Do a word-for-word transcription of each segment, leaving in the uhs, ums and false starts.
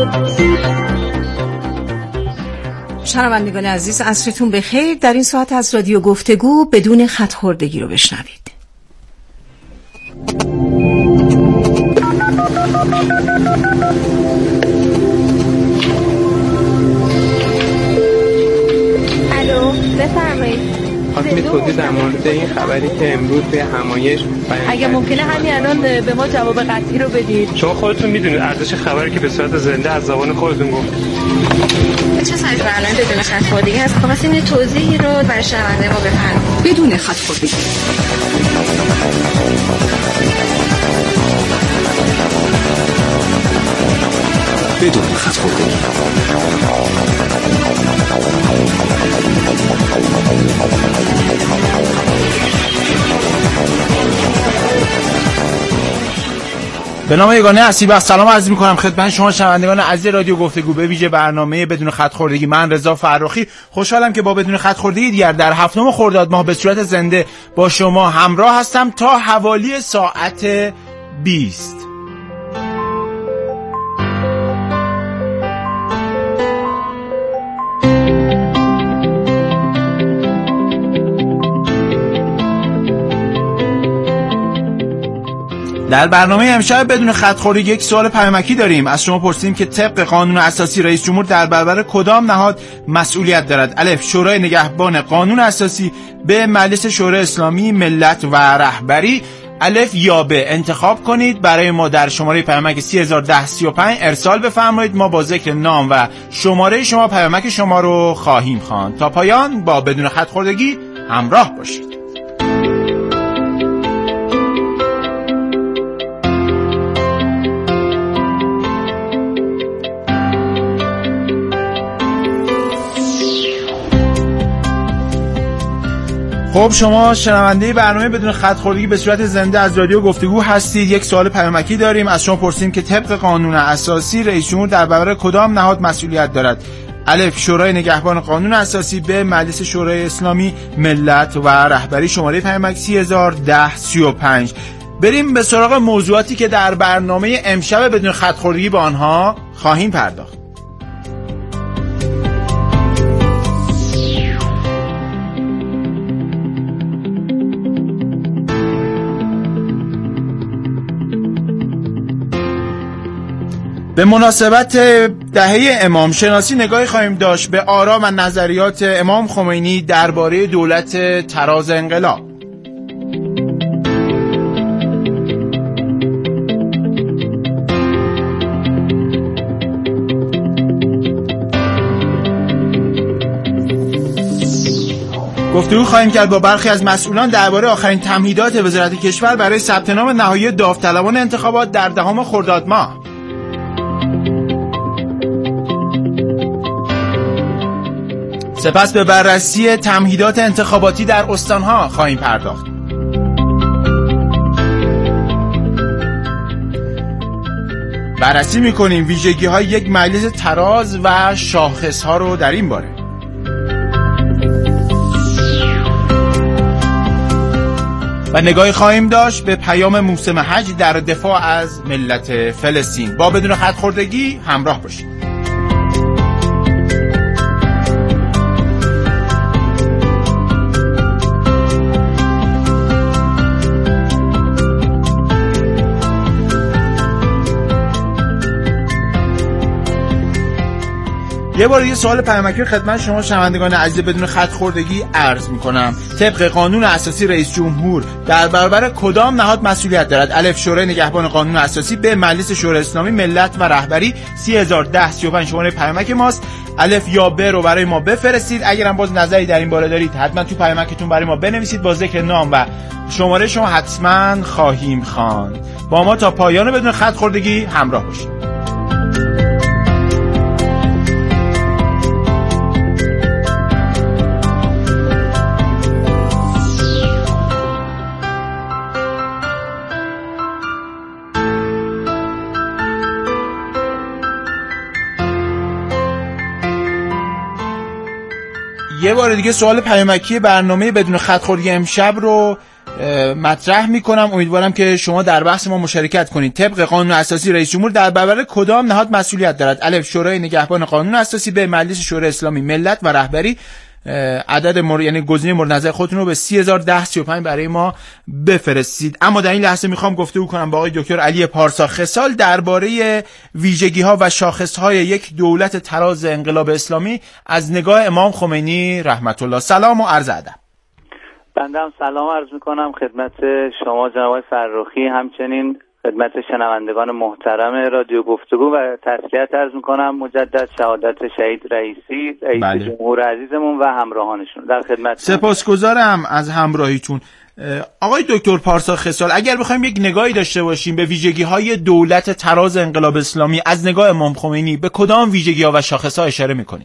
شنوندگان عزیز، عصرتون بخیر. در این ساعت از رادیو گفتگو بدون خط خوردگی رو بشنوید. الو، بفرمایید. خواستم توضیح در مورد این خبری که امروز به همایش اگه ممکنه همین الان به ما جواب قطعی رو بدید. شما خودتون میدونید ارزش خبری که به صورت زنده از زبان خودتون گفت. چه سایز برنامه بدون خط خوردگی هست؟ خواستیم یه توضیحی رو برای شنونده ما بفرمایید. بدون خط خوردگی. بدون خط خوردگی. به نام یگانه اسیب سلام عرض می‌کنم خدمت شما شنوندگان عزیز رادیو گفتگو به ویژه برنامه بدون خط خوردگی. من رضا فرخی خوشحالم که با بدون خط خوردگی دیگر در هفتم خرداد ماه به صورت زنده با شما همراه هستم تا حوالی ساعت بیست. در برنامه امشب بدون خط خوردگی یک سوال پیامکی داریم. از شما پرسیدیم که طبق قانون اساسی رئیس جمهور در برابر کدام نهاد مسئولیت دارد؟ الف شورای نگهبان قانون اساسی، ب مجلس شورای اسلامی، ملت و رهبری. الف یا ب انتخاب کنید. برای ما در شماره پیامک سه هزار و ده سی و پنج ارسال بفرمایید. ما با ذکر نام و شماره شما پیامک شما رو خواهیم خواند. تا پایان با بدون خط خوردگی همراه باشید. خب شما شنونده برنامه بدون خط خوردگی به صورت زنده از رادیو گفتگو هستید. یک سوال پیامکی داریم. از شما پرسیدیم که طبق قانون اساسی رئیس جمهور در برابر کدام نهاد مسئولیت دارد؟ الف شورای نگهبان قانون اساسی، ب مجلس شورای اسلامی، ملت و رهبری. شماره پیامک سه هزار و ده سی و پنج. بریم به سراغ موضوعاتی که در برنامه امشب بدون خط خوردگی به آنها خواهیم پرداخت. به مناسبت دهه امام شناسی نگاهی خواهیم داشت به آرا و نظریات امام خمینی درباره دولت تراز انقلاب. گفتگو خواهیم کرد با برخی از مسئولان درباره آخرین تمهیدات وزارت کشور برای ثبت نام نهایی داوطلبان انتخابات در دهم خرداد ماه. سپس به بررسی تمهیدات انتخاباتی در استانها خواهیم پرداخت. بررسی می‌کنیم ویژگی‌های یک مجلس تراز و شاخص‌ها رو در این باره. و نگاهی خواهیم داشت به پیام موسم حج در دفاع از ملت فلسطین. با بدون خط خوردگی همراه باشید. یه بار یه سوال پیامکی خدمت شما شنوندگان عزیز بدون خط خوردگی عرض میکنم. طبق قانون اساسی رئیس جمهور در برابر کدام نهاد مسئولیت دارد؟ الف شورای نگهبان قانون اساسی، ب مجلس شورای اسلامی، ملت و رهبری. سه هزار و ده سی و پنج شماره پیامک ماست. الف یا ب رو برای ما بفرستید. اگرم باز نظری در این باره دارید حتما تو پیامکتون برای ما بنویسید. با ذکر نام و شماره شما حتما خواهیم خواند. با ما تا پایان بدون خط خوردگی همراه باشید. یه بار دیگه سوال پیامکی برنامه بدون خط خوردگی امشب رو مطرح میکنم. امیدوارم که شما در بحث ما مشارکت کنید. طبق قانون اساسی رئیس جمهور در برابر کدام نهاد مسئولیت دارد؟ الف شورای نگهبان قانون اساسی، ب مجلس شورای اسلامی ملت و رهبری. عدد مورد یعنی گزینه مورد نظر خودتون رو به سی هزار و ده سی و پنج برای ما بفرستید. اما در این لحظه میخوام گفتگو کنم با آقای دکتر علی پارسا خصال درباره ویژگی‌ها و شاخص‌های یک دولت تراز انقلاب اسلامی از نگاه امام خمینی رحمت الله. سلام و عرض ادب. بنده هم سلام عرض میکنم خدمت شما جناب فرخی، همچنین خدمت شنوندگان محترم رادیو گفتگو و تسلیت عرض میکنم مجدد شهادت شهید رئیسی رئیس بله. جمهور عزیزمون و همراهانشون در خدمت. سپاسگزارم از همراهیتون. آقای دکتر پارسا خصال، اگر بخوایم یک نگاهی داشته باشیم به ویژگی‌های دولت تراز انقلاب اسلامی از نگاه امام خمینی، به کدام ویژگی‌ها و شاخص‌ها اشاره می‌کنید؟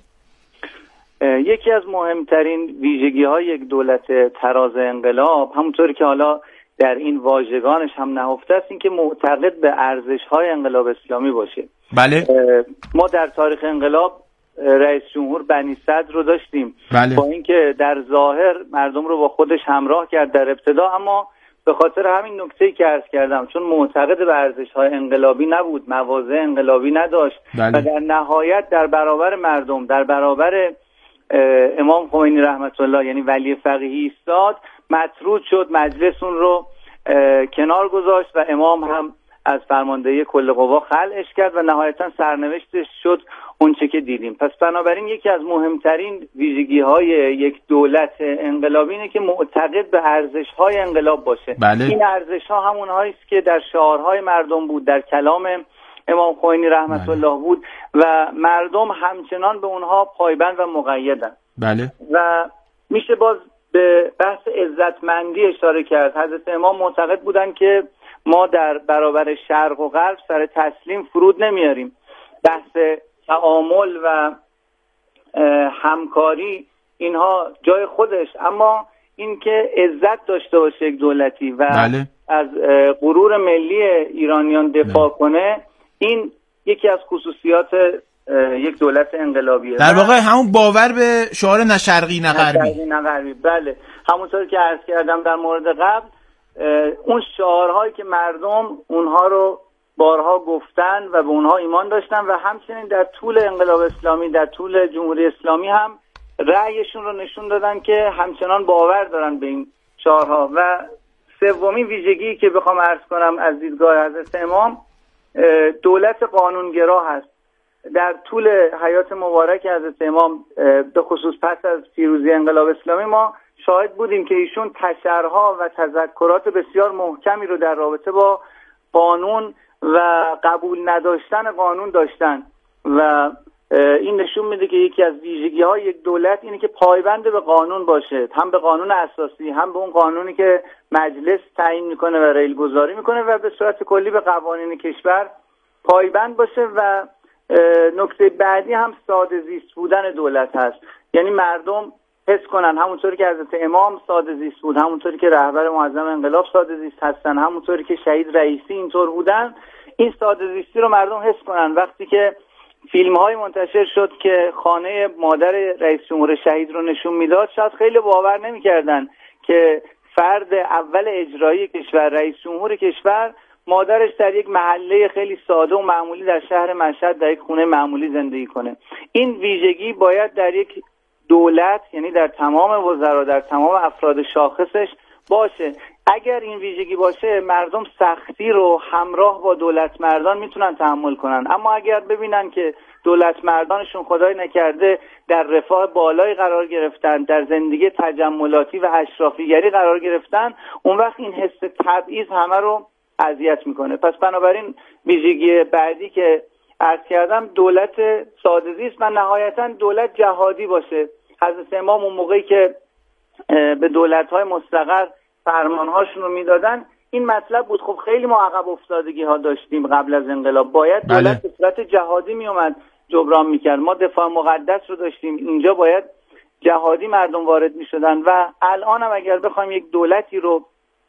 یکی از مهمترین ویژگی‌های یک دولت تراز انقلاب، همونطوری که حالا در این واژگانش هم نهفته است، این که معتقد به ارزش‌های انقلاب اسلامی باشه. بله. ما در تاریخ انقلاب رئیس جمهور بنی صدر رو داشتیم. بله. با اینکه در ظاهر مردم رو با خودش همراه کرد در ابتدا، اما به خاطر همین نکته‌ای که عرض کردم، چون معتقد به ارزش‌های انقلابی نبود، مواضع انقلابی نداشت. بله. و در نهایت در برابر مردم، در برابر امام خمینی رحمت الله یعنی ولی فقیهی ایستاد، مطرود شد، مجلس اون رو کنار گذاشت و امام هم از فرماندهی کل قوا خلعش کرد و نهایتا سرنوشتش شد اون چه که دیدیم. پس بنابراین یکی از مهمترین ویژگی‌های یک دولت انقلابی اینه که معتقد به ارزش‌های انقلاب باشه. بله. این ارزش‌ها همون‌هایی است که در شعارهای مردم بود، در کلام امام خمینی رحمت بله. الله بود و مردم همچنان به اونها پایبند و مقیدن. بله. و میشه باز به بحث عزتمندی اشاره کرد. حضرت امام معتقد بودن که ما در برابر شرق و غرب سر تسلیم فرود نمیاریم. بحث تعامل و همکاری اینها جای خودش، اما اینکه عزت داشته باشه یک دولتی و بله. از غرور ملی ایرانیان دفاع بله. کنه، این یکی از خصوصیات یک دولت انقلابیه. در واقع همون باور به شعار نه شرقی نه غربی. نه شرقی نه غربی. بله، همونطور که عرض کردم در مورد قبل، اون شعارهایی که مردم اونها رو بارها گفتن و به اونها ایمان داشتن و همچنین در طول انقلاب اسلامی، در طول جمهوری اسلامی هم رأیشون رو نشون دادن که همچنان باور دارن به این شعارها. و سومین ویژگی که بخوام عرض کنم از دیدگاه حضرت امام، دولت قانونگرا هست. در طول حیات مبارک حضرت امام، به خصوص پس از پیروزی انقلاب اسلامی، ما شاهد بودیم که ایشون تشرها و تذکرات بسیار محکمی رو در رابطه با قانون و قبول نداشتن قانون داشتن و این نشون میده که یکی از ویژگی‌های یک دولت اینه که پایبند به قانون باشه، هم به قانون اساسی، هم به اون قانونی که مجلس تعیین میکنه و ریل گذاری میکنه و به صورت کلی به قوانین کشور پایبند باشه. و نکته بعدی هم ساده زیست بودن دولت هست، یعنی مردم حس کنن همونطوری که حضرت امام ساده زیست بود، همونطوری که رهبر معظم انقلاب ساده زیست هستن، همونطوری که شهید رئیسی اینطور بودن، این ساده زیستی رو مردم حس کنن. وقتی که فیلم های منتشر شد که خانه مادر رئیس جمهور شهید رو نشون میداد، شاید خیلی باور نمی‌کردن که فرد اول اجرایی کشور، رئیس جمهور کشور، مادرش در یک محله خیلی ساده و معمولی در شهر مشهد در یک خونه معمولی زندگی کنه. این ویژگی باید در یک دولت، یعنی در تمام وزرا، در تمام افراد شاخصش باشه. اگر این ویژگی باشه، مردم سختی رو همراه با دولت مردان میتونن تحمل کنن. اما اگر ببینن که دولت مردانشون خدای نکرده در رفاه بالایی قرار گرفتن، در زندگی تجملاتی و اشرافیگری قرار گرفتن، اون وقت این حس تبعیض همه رو اذیت میکنه. پس بنابراین ویژگی بعدی که عرض کردم دولت ساده زیست و نهایتا دولت جهادی باشه. حضرت امام اون موقعی که به دولت‌های مستقر فرمان‌هاشون رو میدادن، این مطلب بود. خب خیلی ما عقب افتادگی ها داشتیم قبل از انقلاب، باید دولت به صورت جهادی می اومد جبران میکرد. ما دفاع مقدس رو داشتیم، اینجا باید جهادی مردم وارد میشدن. و الان هم اگر بخوایم یک دولتی رو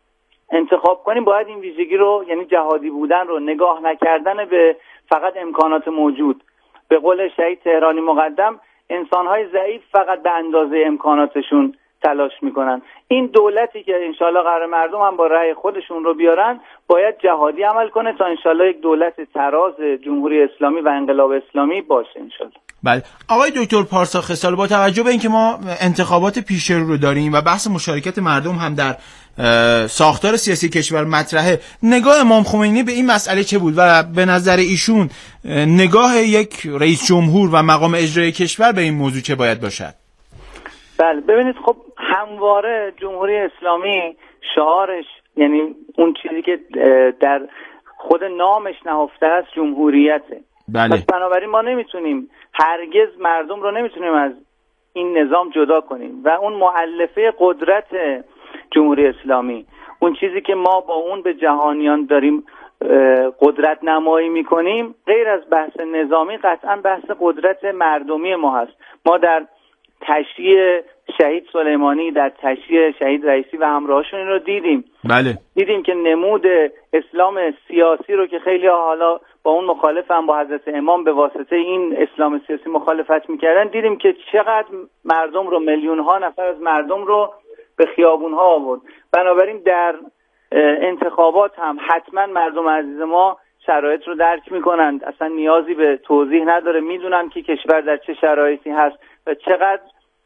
انتخاب کنیم، باید این ویژگی رو، یعنی جهادی بودن رو، نگاه نکردن به فقط امکانات موجود. به قول شهید تهرانی مقدم، انسان‌های ضعیف فقط به اندازه امکاناتشون تلاش میکنن. این دولتی که انشالله قرار مردم هم با رأی خودشون رو بیارن باید جهادی عمل کنه تا انشالله یک دولت تراز جمهوری اسلامی و انقلاب اسلامی باشه انشالله. بله آقای دکتر پارسا خصال، با توجه به اینکه ما انتخابات پیش رو رو داریم و بحث مشارکت مردم هم در ساختار سیاسی کشور مطرحه، نگاه امام خمینی به این مسئله چه بود و به نظر ایشون نگاه یک رئیس جمهور و مقام اجرایی کشور به این موضوع چه باید باشد؟ بله ببینید، خب همواره جمهوری اسلامی شعارش، یعنی اون چیزی که در خود نامش نهفته است، جمهوریته. بله. پس بنابراین ما نمیتونیم هرگز مردم رو نمیتونیم از این نظام جدا کنیم و اون مؤلفه قدرت جمهوری اسلامی، اون چیزی که ما با اون به جهانیان داریم قدرت نمایی میکنیم، غیر از بحث نظامی قطعا بحث قدرت مردمی ما هست. ما در تشییع شهید سلیمانی، در تشییع شهید رئیسی و همراهشون این رو دیدیم. بله. دیدیم که نمود اسلام سیاسی رو که خیلی حالا با اون مخالف هم با حضرت امام به واسطه این اسلام سیاسی مخالفت میکردن، دیدیم که چقدر مردم رو، میلیون ها نفر از مردم رو به خیابون ها آورد. بنابراین در انتخابات هم حتما مردم عزیز ما شرایط رو درک میکنند، اصلا نیازی به توضیح نداره، میدونن که کشور در چه شرایطی هست و چقدر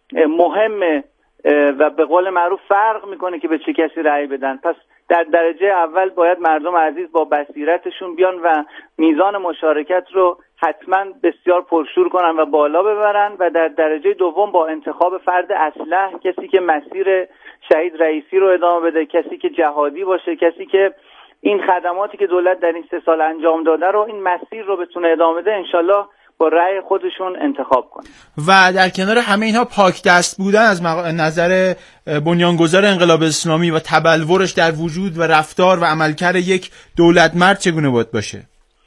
مهمه و به قول معروف فرق میکنه که به چه کسی رأی بدن. پس در درجه اول باید مردم عزیز با بصیرتشون بیان و میزان مشارکت رو حتما بسیار پرشور کنن و بالا ببرن و در درجه دوم با انتخاب فرد اصلح، کسی که مسیر شهید رئیسی رو ادامه بده، کسی که جهادی باشه، کسی که این خدماتی که دولت در این سه سال انجام داده رو، این مسیر رو بتونه ادامه بده، انشالله با رأی خودشون انتخاب کنه. و در کنار همه اینها پاک دست بودن از نظر بنیانگذار انقلاب اسلامی و تبلورش در وجود و رفتار و عملکرد یک دولت مرد چگونه باید باشه؟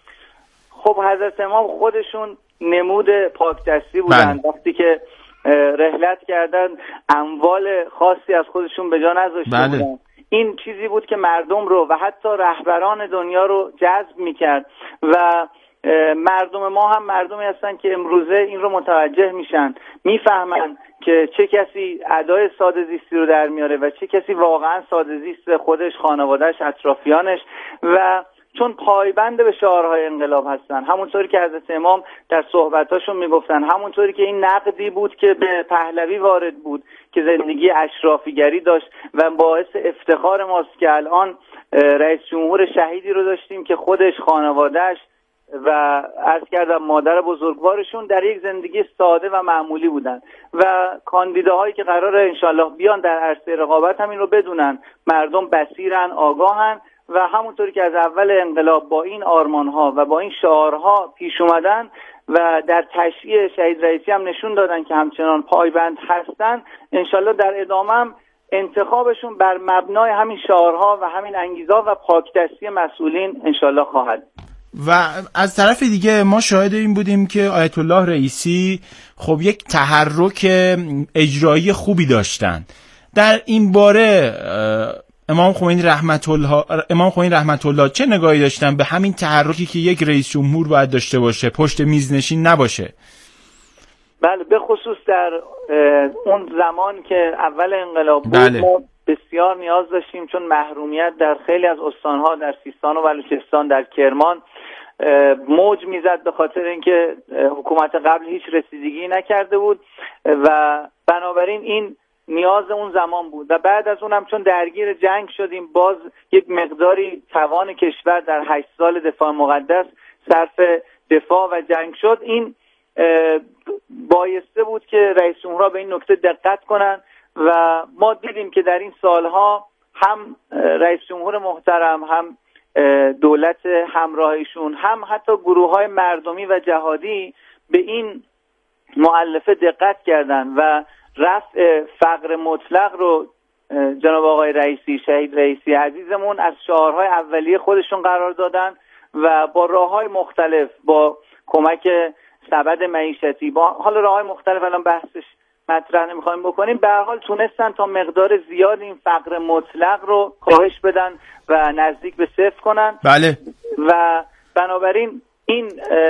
خب حضرت امام خودشون نمود پاک دستی بودن. بله. وقتی که رحلت کردن اموال خاصی از خودشون به جا نذاشته بله. بودن. این چیزی بود که مردم رو و حتی رهبران دنیا رو جذب میکرد و مردم ما هم مردمی هستن که امروزه این رو متوجه میشن، میفهمن که چه کسی ادای ساده زیستی رو در میاره و چه کسی واقعا ساده زیست خودش، خانوادهش، اطرافیانش، و چون پایبند به شعارهای انقلاب هستن، همونطوری که حضرت امام در صحبتاشون میگفتن، همونطوری که این نقدی بود که به پهلوی وارد بود که زندگی اشرافیگری داشت و باعث افتخار ماست که الان رئیس جمهور شهیدی رو داشتیم که خودش، خانوادهش و عرض کردم مادر بزرگوارشون در یک زندگی ساده و معمولی بودن و کاندیداهایی که قراره انشالله بیان در عرصه رقابت هم این رو بدونن، مردم بصیرن، آگاهن و همونطوری که از اول انقلاب با این آرمانها و با این شعارها پیش اومدن و در تشییع شهید رئیسی هم نشون دادن که همچنان پایبند هستن، انشالله در ادامه هم انتخابشون بر مبنای همین شعارها و همین انگیزها و پاکدستی مسئولین انشالله خواهد. و از طرف دیگه ما شاهد این بودیم که آیت الله رئیسی خب یک تحرک اجرایی خوبی داشتن. در این باره امام خمینی رحمت الله امام خمینی رحمت الله چه نگاهی داشتن به همین تحرکی که یک رئیس جمهور باید داشته باشه، پشت میز نشین نباشه؟ بله، به خصوص در اون زمان که اول انقلاب بود، بله. ما بسیار نیاز داشتیم، چون محرومیت در خیلی از استانها، در سیستان و بلوچستان، در کرمان موج میزد به خاطر اینکه حکومت قبل هیچ رسیدگی نکرده بود و بنابراین این نیاز اون زمان بود و بعد از اونم چون درگیر جنگ شدیم، باز یک مقداری توان کشور در هشت سال دفاع مقدس صرف دفاع و جنگ شد. این بایسته بود که رئیس جمهورها به این نکته دقت کنن و ما دیدیم که در این سالها هم رئیس جمهور محترم، هم دولت همراهیشون، هم حتی گروه‌های مردمی و جهادی به این مؤلفه دقت کردن و رفع فقر مطلق رو جناب آقای رئیسی، شهید رئیسی عزیزمون، از شعارهای اولیه خودشون قرار دادن و با راه‌های مختلف، با کمک سبد معیشتی، با حالا راه‌های مختلف الان بحثش مطرح نمی‌خوایم بکنیم، به هر حال تونستن تا مقدار زیاد این فقر مطلق رو کاهش بدن و نزدیک به صفر کنن. بله. و بنابراین این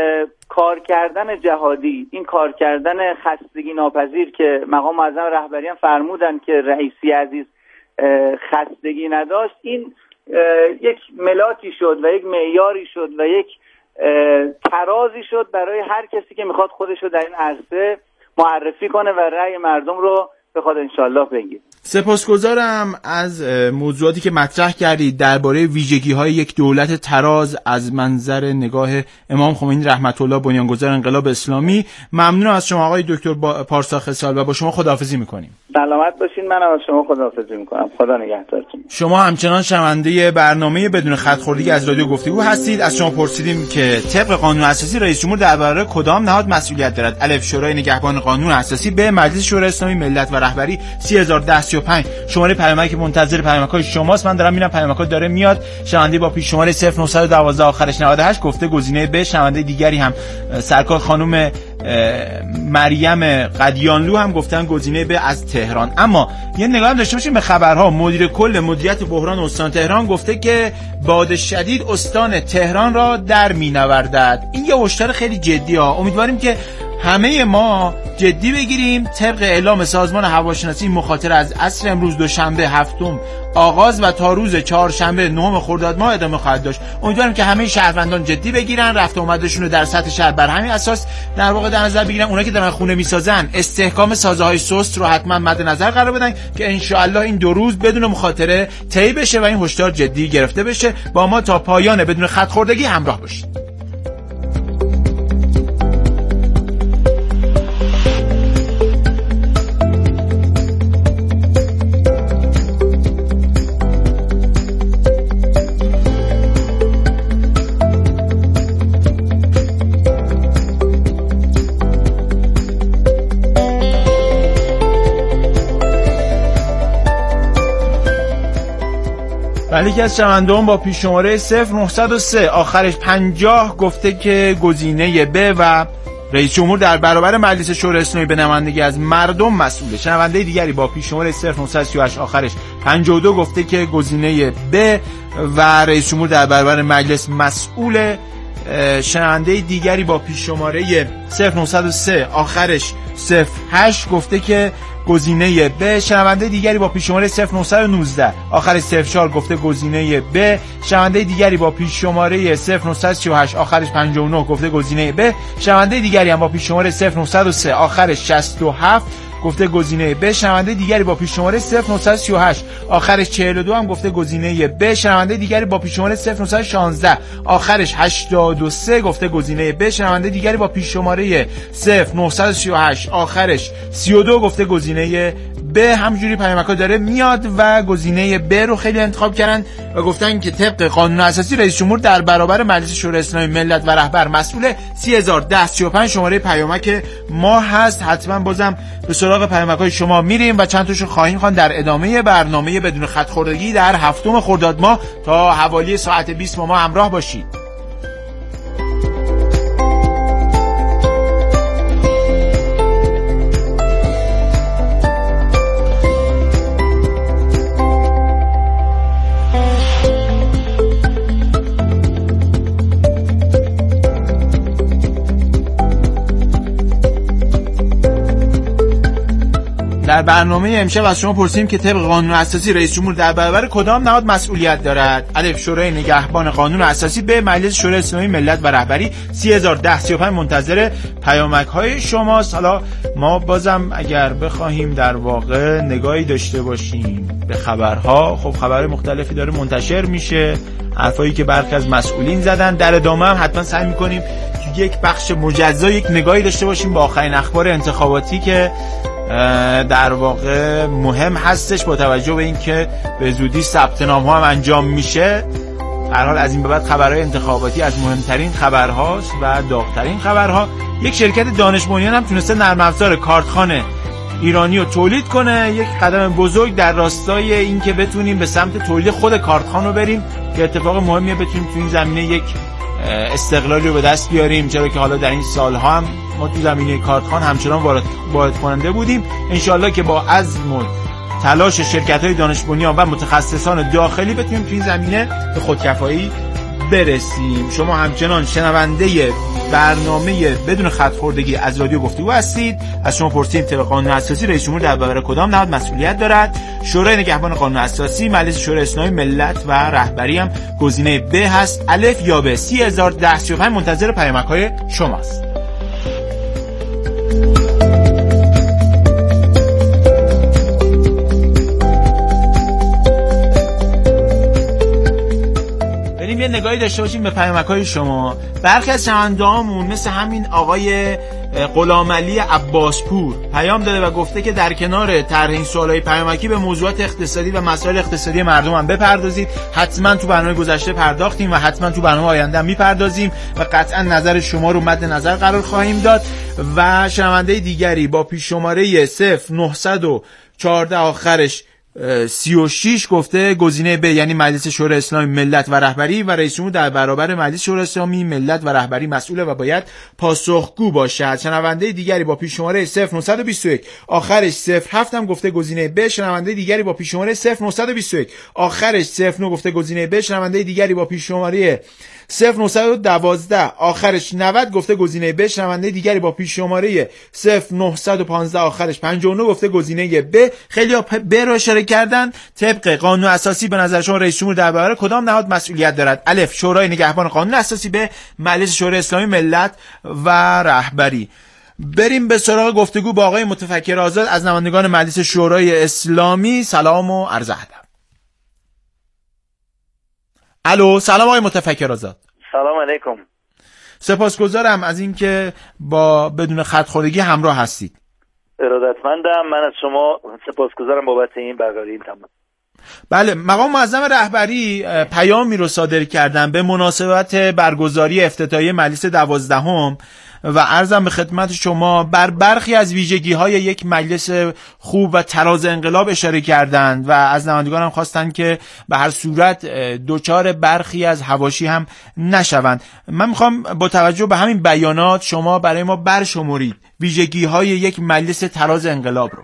کار کردن جهادی، این کار کردن خستگی ناپذیر که مقام معظم رهبری هم فرمودن که رئیسی عزیز خستگی نداشت، این یک ملاکی شد و یک معیاری شد و یک ترازی شد برای هر کسی که میخواد خودش رو در این عرصه معرفی کنه و رأی مردم رو بخواد انشالله بگیر. سپاسگزارم از موضوعاتی که مطرح کردید درباره ویژگی‌های یک دولت تراز از منظر نگاه امام خمینی رحمت الله بنیانگذار انقلاب اسلامی. ممنونم از شما آقای دکتر پارسا خصال و با شما خداحافظی می‌کنیم. سلامت باشین. من از شما خداحافظی می‌کنم. خدا نگهدارتون. شما همچنان شنونده برنامه بدون خط‌خوردگی از رادیو گفتگو هستید. از شما پرسیدیم که طبق قانون اساسی رئیس جمهور در برابر کدام نهاد مسئولیت دارد؟ الف شورای نگهبان قانون اساسی، ب مجلس شورای اسلامی ملت و رهبری. سه هزار و ده سی و پنج شماره پیامک منتظر پیامک‌های شماست. من دارم میرم پیامک‌ها داره میاد. شنونده با پیش شماره صفر نه یک دو آخرش نود و هشت گفته گزینه ب. شنونده دیگری هم سرکار خانم مریم قدیانلو هم گفتن گزینه ب از تهران. اما یه نگاه هم داشته باشیم به خبرها. مدیر کل مدیریت بحران استان تهران گفته که باد شدید استان تهران را در مینوردد. این یه هشدار خیلی جدی ها. امیدواریم که همه ما جدی بگیریم. طبق اعلام سازمان هواشناسی مخاطره از عصر امروز دوشنبه هفتم آغاز و تا روز چهارشنبه نهم خرداد ماه ادامه خواهد داشت. امیدوارم که همه شهروندان جدی بگیرن، رفت و آمدشون رو در سطح شهر بر همین اساس در واقع در نظر بگیرن. اونایی که دارن خونه میسازن استحکام سازه‌های سست رو حتما مد نظر قرار بدن که ان شاء الله این دو روز بدون مخاطره طی بشه و این هشدار جدی گرفته بشه. با ما تا پایان بدون خط خوردگی همراه باشید. ولی که از شنوندگان با پیش شماره صفر نه صفر سه آخرش پنجاه گفته که گزینه ب و رئیس جمهور در برابر مجلس شورای اسلامی به نمایندگی از مردم مسئوله. شنونده دیگری با پیش شماره صفر نه سه هشت آخرش پنجاه و دو گفته که گزینه ب و رئیس جمهور در برابر مجلس مسئوله. شنونده دیگری با پیش شماره صفر نه صفر سه آخرش صفر هشت گفته که گزینه ب. شنونده دیگری با پیش شماره صفر نه یک نه آخرش صفر چهار گفته گزینه ب. شنونده دیگری با پیش شماره صفر نه سه هشت آخرش پنجاه و نه گفته گزینه ب. شنونده دیگری هم با پیش شماره صفر نه صفر سه آخرش شصت و هفت گفته گزینه ب. شنونده دیگری با پیش شماره صفر نه سه هشت آخرش چهل و دو هم گفته گزینه ب. شنونده دیگری با پیش شماره صفر نه یک شش آخرش هشتاد و سه گفته گزینه ب. شنونده دیگری با پیش شماره صفر نه سه هشت آخرش سی و دو گفته گزینه ب. همجوری پیامک‌ها داره میاد و گزینه ب رو خیلی انتخاب کردن و گفتن که طبق قانون اساسی رئیس جمهور در برابر مجلس شورای اسلامی ملت و رهبر مسئول. سه هزار و ده سی و پنج شماره پیامک ما هست. حتما بازم به سراغ پیامک‌های شما میریم و چند تاشو خواهیم خواند در ادامه برنامه بدون خط خوردگی در هفتم خرداد ماه. تا حوالی ساعت بیست با ما همراه باشید. در برنامه امشب از شما پرسیدیم که طبق قانون اساسی رئیس جمهور در برابر کدام نهاد مسئولیت دارد؟ الف شورای نگهبان قانون اساسی، ب مجلس شورای اسلامی ملت و رهبری. سه هزار و ده سی و پنج منتظر پیامک های شماست. حالا ما بازم اگر بخواهیم در واقع نگاهی داشته باشیم به خبرها، خب خبر مختلفی داره منتشر میشه، حرفایی که برخی از مسئولین زدن. در ادامه هم حتما سعی می‌کنیم که یک بخش مجزا یک نگاهی داشته باشیم به آخرین اخبار انتخاباتی که در واقع مهم هستش با توجه به اینکه به زودی ثبت نام ها هم انجام میشه. هر حال از این به بعد خبرهای انتخاباتی از مهمترین خبرهاست و داغ‌ترین خبرها. یک شرکت دانش بنیان هم تونسته نرم افزار کارتخوان ایرانی رو تولید کنه. یک قدم بزرگ در راستای اینکه بتونیم به سمت تولید خود کارتخوان رو بریم که اتفاق مهمیه، بتونیم تو این زمینه یک استقلالی رو به دست بیاریم، چرا که حالا در این سالها هم ما تو زمینه کارتخوان همچنان وارد وارد کننده بودیم. انشالله که با عزم و تلاش شرکت‌های دانش بنیان و متخصصان داخلی بتونیم تو این زمینه به خودکفایی برسیم. شما همچنان شنونده برنامه بدون خط خوردگی از رادیو گفتگو هستید. از شما پرسیدیم طبق قانون اساسی رئیس جمهور در برابر کدام نهاد مسئولیت دارد؟ شورای نگهبان قانون اساسی، مجلس شورای اسلامی ملت و رهبری هم گزینه ب هست. الف یا ب؟ سی هزار ده سی و پنج منتظر پیامک‌های شماست. یه نگاهی داشته باشیم به پیامک‌های شما. برخی از شنونده‌هامون مثل همین آقای غلامعلی عباسپور پیام داده و گفته که در کنار طرح این سوالای پیامکی به موضوعات اقتصادی و مسائل اقتصادی مردم هم بپردازید. حتما تو برنامه گذشته پرداختیم و حتما تو برنامه آینده هم میپردازیم و قطعا نظر شما رو مد نظر قرار خواهیم داد. و شنونده دیگری با پیش شماره صفر نهصد و چهارده آخرش سی و شش گفته گزینه ب، یعنی مجلس شورای اسلامی ملت و رهبری و رئیس جمهور در برابر مجلس شورای اسلامی ملت و رهبری مسئوله و باید پاسخگو باشد. شنونده دیگری با پیش شماره صفر نهصد و بیست و یک آخرش صفر هفت هم گفته گزینه ب. شنونده دیگری با پیش شماره صفر نهصد و بیست و یک آخرش صفر نه گفته گزینه ب. شنونده دیگری با پیش شماره صفر نهصد و دوازده آخرش نود گفته گزینه ب. شنونده دیگری با پیش شماره صفر نهصد و پانزده آخرش پنجاه و نه گفته گزینه ب. خیلی ها ب رو اشاره کردن. طبق قانون اساسی به نظر شما رئیس جمهور در برابر کدام نهاد مسئولیت دارد؟ الف شورای نگهبان قانون اساسی، ب مجلس شورای اسلامی ملت و رهبری. بریم به سراغ گفتگو با آقای متفکر آزاد از نمایندگان مجلس شورای اسلامی. سلام و عرض ادب. الو، سلام آقای متفکر آزاد. سلام علیکم. سپاسگزارم از اینکه با بدون خط خوردگی همراه هستید. ارادتمندم. من از شما سپاسگزارم بابت این برقراری این تماس. بله، مقام معظم رهبری پیامی رو صادر کردن به مناسبت برگزاری افتتاحیه مجلس دوازدهم و عرضم به خدمت شما بر برخی از ویژگی‌های یک مجلس خوب و تراز انقلاب اشاره کردند و از نمایندگان هم خواستند که به هر صورت دوچار برخی از حواشی هم نشوند. من میخوام با توجه به همین بیانات شما برای ما برشمرید ویژگی‌های یک مجلس تراز انقلاب رو.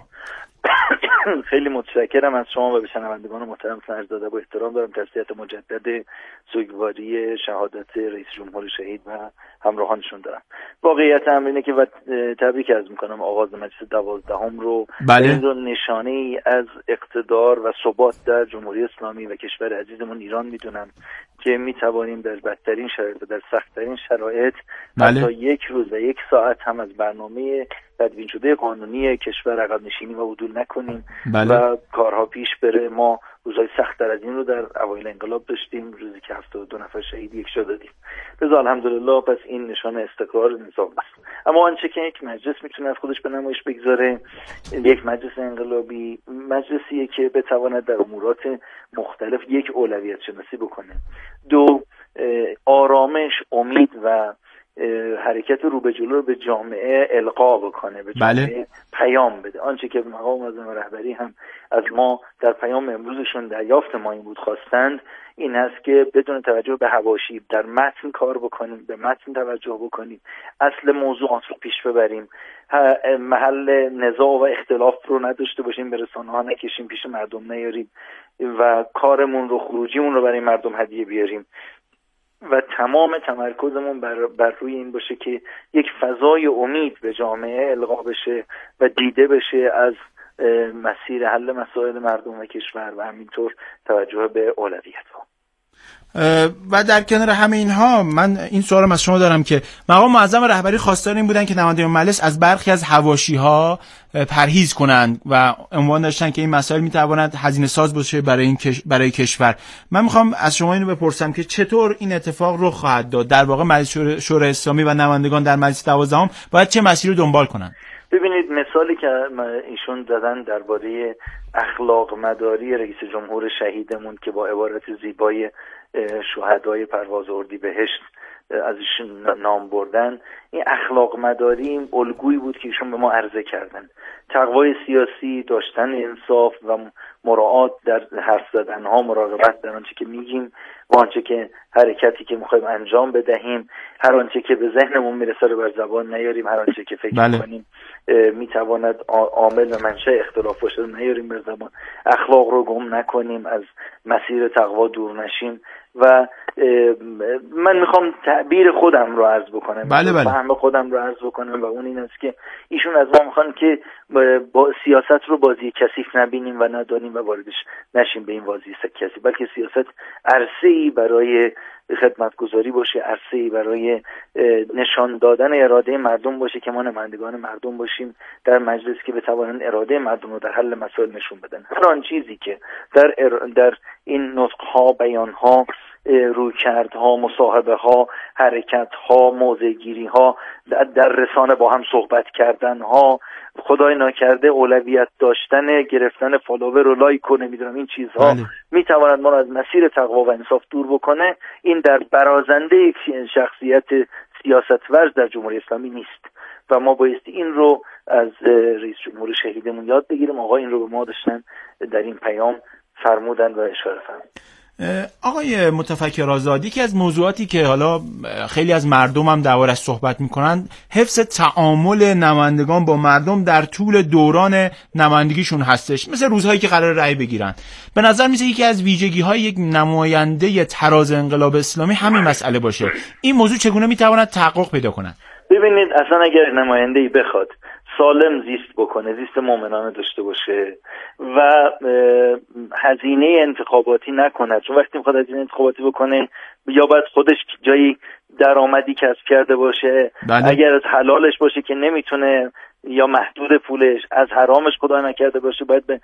خیلی متشکرم از شما و به شنوندگان محترم سرزاده با احترام دارم تسلیت مجدد سوگواری شهادت رئیس جمهور شهید و همراهانشون دارم. واقعیت امر اینه که و تبریک عرض میکنم آغاز مجلس دوازدهم رو. بله. این رو نشانه ای از اقتدار و ثبات در جمهوری اسلامی و کشور عزیزمون ایران میدونم که میتوانیم در بدترین شرایط و در سخت‌ترین شرایط بله. حتی یک روز و یک ساعت هم از برنامه تدوین شده قانونی کشور عقب نشینی و عدول نکنیم. بله. و کارها پیش بره. ما روزهای سخت‌تر از این رو در اوایل انقلاب داشتیم، روزی که هفتاد و دو نفر شهید یک جا دادیم. لذا الحمدلله پس این نشانه استقرار نظام است. اما آنچه که یک مجلس میتونه از خودش به نمایش بگذاره، یک مجلس انقلابی مجلسیه که بتواند در امورات مختلف یک اولویت شناسی بکنه، دو آرامش، امید و حرکت رو به جلو رو به جامعه القا بکنه، به جامعه بله. پیام بده. آنچه که مقام معظم رهبری هم از ما در پیام امروزشون دریافت ما این بود خواستند این است که بدون توجه به حواشی در متن کار بکنیم، به متن توجه بکنیم، اصل موضوعات رو پیش ببریم، محل نزاع و اختلاف رو نداشته باشیم، به رسانه ها نکشیم، پیش مردم نیاریم و کارمون رو خروجیمون رو برای مردم هدیه بیاریم و تمام تمرکزمون بر, بر روی این باشه که یک فضای امید به جامعه القا بشه و دیده بشه از مسیر حل مسائل مردم و کشور و همینطور توجه به اولویت‌ها. و در کنار همه اینها من این سوالم از شما دارم که مقام معظم رهبری خواستار این بودن که نمایندگان مجلس از برخی از حواشی‌ها پرهیز کنند و عنوان داشتن که این مسائل میتواند هزینه ساز باشه برای این کش... برای کشور. من میخوام از شما اینو بپرسم که چطور این اتفاق رخ خواهد داد؟ در واقع مجلس شورای اسلامی و نمایندگان در مجلس دوازدهم باید چه مسیری رو دنبال کنند؟ ببینید مثالی که ایشون دادن درباره اخلاق مداری رئیس جمهور شهیدمون که با عبارت زیبای شهدای پرواز اردیبهشت ازشون نام بردن، این اخلاق مداری این الگویی بود که ایشون به ما عرضه کردن. تقوای سیاسی، داشتن انصاف و مراعات در حرف زدنها، مراقبت در آنچه که میگیم و آنچه که حرکتی که میخوایم انجام بدهیم، هر آنچه که به ذهنمون میرسه رو بر زبان نیاریم، هر آنچه که فکر بله. کنیم میتواند عامل و منشأ اختلاف باشه نیاریم بر زبان، اخلاق رو گم نکنیم، از مسیر تقوا دور نشیم و من میخوام تعبیر خودم رو عرض بکنم، بله بله. فهم خودم رو عرض بکنم و اون این است که ایشون از ما میخوان که با سیاست رو بازی کثیف نبینیم و ندانیم و واردش نشیم به این بازی کثیف، بلکه سیاست عرصه‌ای برای خدمتگزاری باشه، عرصه‌ای برای نشان دادن اراده مردم باشه که ما نمایندگان مردم باشیم در مجلس که بتوانند اراده مردم رو در حل مسائل نشون بدن. هر آن چیزی که در در این نطق‌ها، بیان‌ها، رویکردها، مصاحبه‌ها، حرکت‌ها، موضع‌گیری‌ها، در رسانه با هم صحبت کردن‌ها، خدای ناکرده اولویت داشتن، گرفتن فالوور و لایک و نمیدونم این چیزها بله. میتواند ما را از مسیر تقوا و انصاف دور بکنه. این در برازنده یک شخصیت سیاست‌ورز در جمهوری اسلامی نیست و ما بایستی این رو از رئیس جمهور شهیدمون یاد بگیریم. آقا این رو به ما داشتن در این پیام فرمودن و اشاره فرمودن. آقای متفکر آزادی، که از موضوعاتی که حالا خیلی از مردم هم دربارش صحبت میکنن حفظ تعامل نمایندگان با مردم در طول دوران نمایندگیشون هستش، مثل روزهایی که قرار رأی بگیرن. به نظر میاد یکی از ویژگی‌های یک نماینده تراز انقلاب اسلامی همین مسئله باشه. این موضوع چگونه میتواند تحقق پیدا کند؟ ببینید، اصلا اگر نماینده‌ای بخواد سالم زیست بکنه، زیست مومنانه داشته باشه و هزینه انتخاباتی نکنه، چون وقتی میخواد هزینه انتخاباتی بکنه یا باید خودش جایی درآمدی کسب کرده باشه، بله. اگر از حلالش باشه که نمیتونه یا محدود پولش، از حرامش خدا نکرده باشه باید به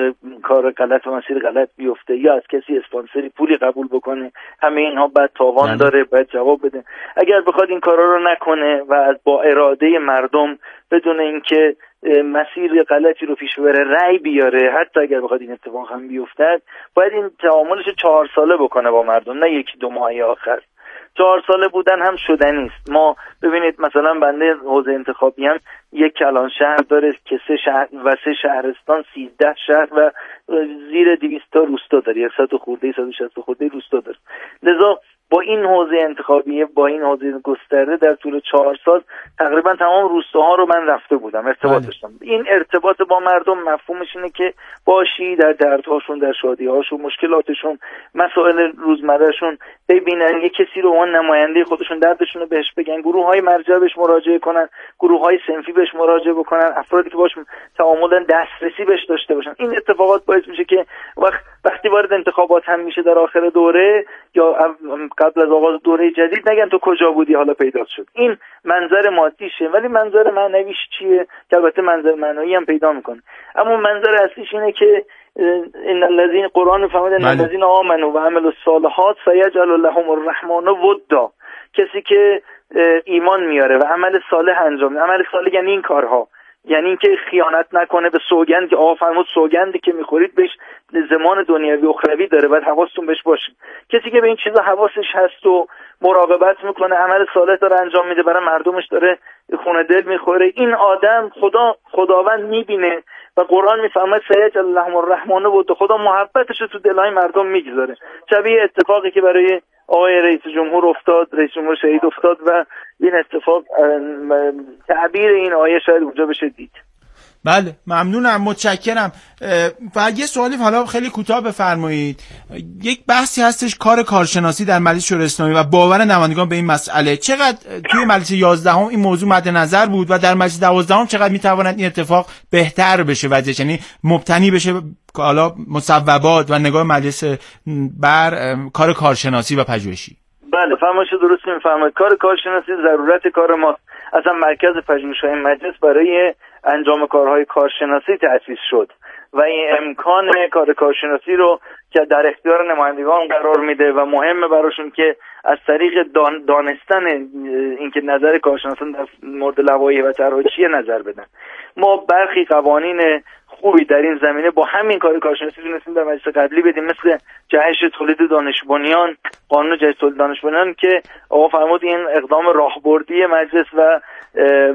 کار غلط و مسیر غلط بیفته یا از کسی اسپانسری پولی قبول بکنه، همه اینها باید تاوان بله. داره، باید جواب بده. اگر بخواد این کارا رو نکنه و از با اراده مردم بدون اینکه مسیر غلطی رو پیش ببره رأی بیاره، حتی اگر بخواد این اتفاق هم بیفتد، باید این تعاملش چهار ساله بکنه با مردم، نه یکی دو ماه آخر. چهار ساله بودن هم شدنی است. ما ببینید مثلا بنده حوزه انتخابی هم یک کلان شهر داره که سه شهر و سه شهرستان، سیزده شهر و زیر دویست تا روستا داره، صد خورده صد و شصت خورده روستا داره. لذا با این حوزه انتخابی، با این حوزه گسترده در طول چهار سال تقریبا تمام روستاها رو من رفته بودم، ارتباط داشتم. این ارتباط با مردم مفهومش اینه که باشی در دردهاشون، در شادیهاشون، مشکلاتشون، مسائل روزمرهشون ببینن، یک کسی رو اون نماینده خودشون دردشون رو بهش بگن، گروه‌های مرجع بهش مراجعه کنن، گروه‌های صنفی بهش مراجعه بکنن، افرادی که باش تعامل دسترسی بهش داشته باشن. این اتفاقات باعث میشه که وقت وقتی وارد انتخابات هم میشه در آخر دوره یا قبل از آغاز دوره جدید، نگن تو کجا بودی حالا پیدا شد. این منظر مادیشه، ولی منظر معنویش چیه که البته منظر معنوی هم پیدا میکنه. اما منظر اصلیش اینه که ان الذين قرآن فهمید ان الذين آمنوا و عملوا الصالحات سيجعل لهم الرحمن ودا، کسی که ایمان میاره و عمل صالح انجام میده. عمل صالح یعنی این کارها، یعنی اینکه خیانت نکنه به سوگند که آقا فرمود سوگندی که میخورید بهش زمان دنیوی و اخروی داره، باید حواستون بهش باشه. کسی که به این چیزا حواسش هست و مراقبت میکنه، عمل صالح داره انجام میده، برای مردمش داره خون دل میخوره، این آدم خدا خداوند میبینه و قرآن میفهمه سیجعل لهم الرحمن ودا، خدا محبتش رو تو دلهای مردم میگذاره. شبیه اتفاقی که برای آقای رئیس جمهور افتاد، رئیس جمهور شهید افتاد و این اتفاق تعبیر این آیه شاید اونجا بشه دید. بله، ممنونم، متشکرم. و یه سوالی حالا خیلی کوتاه بفرمایید. یک بحثی هستش کار کارشناسی در مجلس شورای اسلامی و باور نمایندگان به این مسئله. چقدر توی مجلس یازدهم این موضوع مد نظر بود و در مجلس دوازدهم چقدر میتواند این اتفاق بهتر بشه وضعش، یعنی مبتنی بشه حالا مصوبات و نگاه مجلس بر کار کارشناسی و پژوهشی؟ بله، فرمایش درست میفرمایید. کار کارشناسی ضرورت کار ماست. اصلا مرکز پژوهش‌های مجلس برای انجام کارهای کارشناسی تأسیس شد و این امکان کار کارشناسی رو که در اختیار نمایندگان قرار میده و مهمه براشون که از طریق دان دانستن اینکه نظر کارشناسان در مورد لوایح و طرح‌ها چیه نظر بدن. ما برخی قوانین خوبی در این زمینه با همین کار کارشناسی تونستیم در مجلس قبلی بدیم، مثل جهش تولید دانش بنیان، قانون جهش تولید دانش بنیان که آقا فرمود این اقدام راهبردی مجلس و